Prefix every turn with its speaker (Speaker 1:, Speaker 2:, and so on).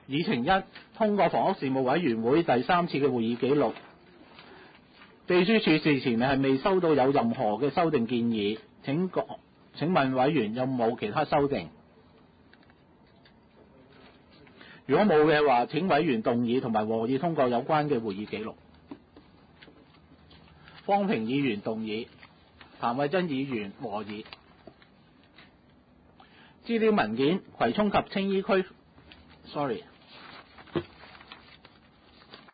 Speaker 1: 議程一，通過房屋事務委員會第3次嘅會議記錄。秘書處事前係未收到有任何嘅修訂建議，請問委員有冇其他修訂？如果冇嘅話，請委員動議同埋和議通過有關嘅會議記錄。方平議員動議，譚惠珍議員和議。資料文件葵涌及青衣區